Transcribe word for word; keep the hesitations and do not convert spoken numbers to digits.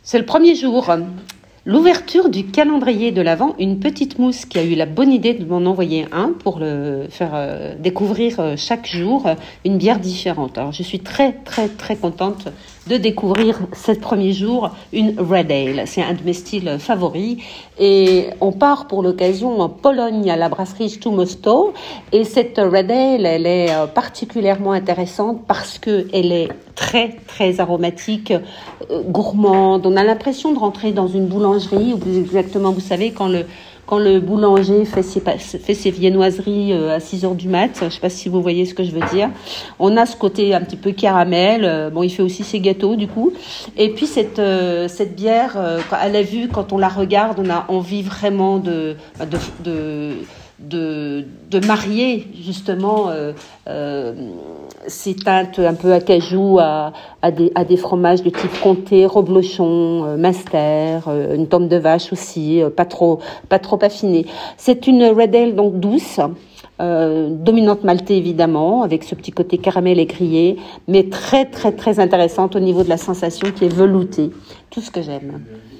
C'est le premier jour. L'ouverture du calendrier de l'Avent, une petite mousse qui a eu la bonne idée de m'en envoyer un pour le faire euh, découvrir euh, chaque jour euh, une bière différente. Alors je suis très très très contente de découvrir ce premier jour une Red Ale. C'est un de mes styles favoris et on part pour l'occasion en Pologne à la brasserie Stu Mosto et cette Red Ale, elle est euh, particulièrement intéressante parce que elle est très très aromatique, euh, gourmande. On a l'impression de rentrer dans une boulangerie, ou plus exactement, vous savez, quand le quand le boulanger fait ses fait ses viennoiseries euh, à six heures du mat. Je sais pas si vous voyez ce que je veux dire. On a ce côté un petit peu caramel. Euh, bon, il fait aussi ses gâteaux du coup. Et puis cette euh, cette bière, euh, à la vue, quand on la regarde, on a envie vraiment de de, de de de marier justement euh, euh, ces teintes un peu acajou à à des à des fromages de type comté, reblochon, euh, Munster, euh, une tome de vache aussi, euh, pas trop pas trop affinée. C'est une Red Ale donc douce. Euh, dominante maltée évidemment, avec ce petit côté caramel et grillé, mais très très très intéressante au niveau de la sensation qui est veloutée. Tout ce que j'aime.